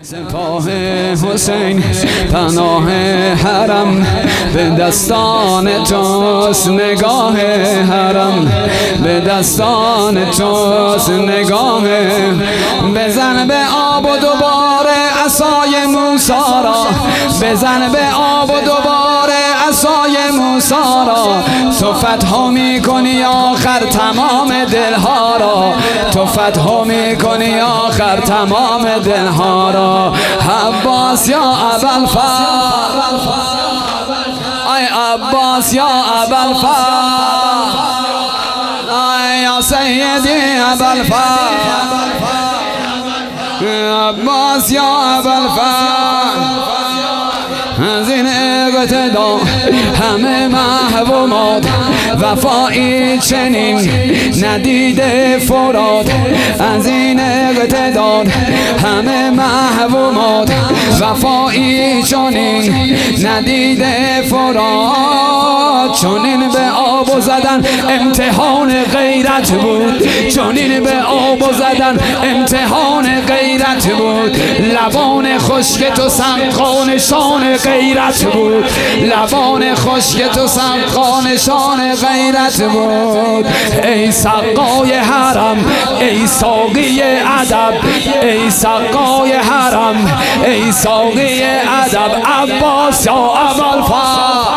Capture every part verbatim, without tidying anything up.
سپاه حسین پناه حرم به دستان توست، نگاه حرم به دستان توست، نگاه بزن به آب و دوباره عصای موسی را، بزن به آب و دوباره عصای موسی را. تو فتح میکنی آخر تمام دلها را، تو فتح میکنی آخر تمام دلها را. عباس یا ابوالفضل، ای عباس یا ابوالفضل، ای یا سیدی ابوالفضل، عباس یا ابوالفضل. از این اقتدا همه محرومات، وفایی چنین ندیده فراد. از این اقتدا همه محرومات، وفایی چنین ندیده فراد. چنین به آب زدن امتحان غیرت بود، چنین به آب زدن امتحان غیرت بود. لبان خشک تو سمقان شان غیرت بود، لبان خشک تو سمقان شان غیرت بود. ای سقای حرم، ای ساقی ادب، ای سقای حرم، ای ساقی ادب. عباس یا ابوالفضل،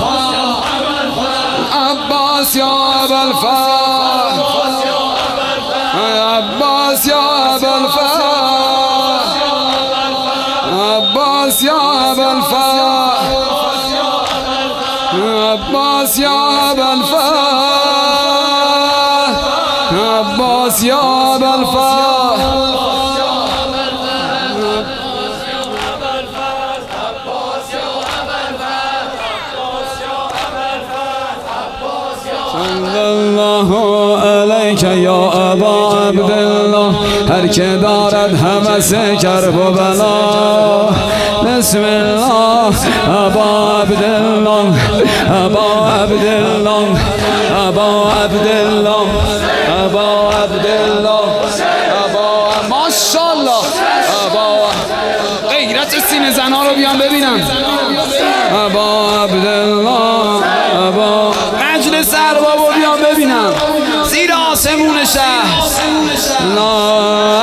عباس یا ابوالفضل، عباس یا ابوالفضل، عباس یا ابوالفضل، عباس یا ابوالفضل، عباس یا ابوالفضل. صلی الله علیک یا ابا عبدالله. هر که دارد هوس کرب و بلا، بسم الله ابا عبدالله، ابا عبدالله، ابا عبدالله، ابا عبدالله، ابا ماشاءالله. ابا غیرت سینه زنا رو بیان ببینم. ابا عبدالله، ابا مجلس ارباب رو بیان ببینم زیر آسمون شهر. لا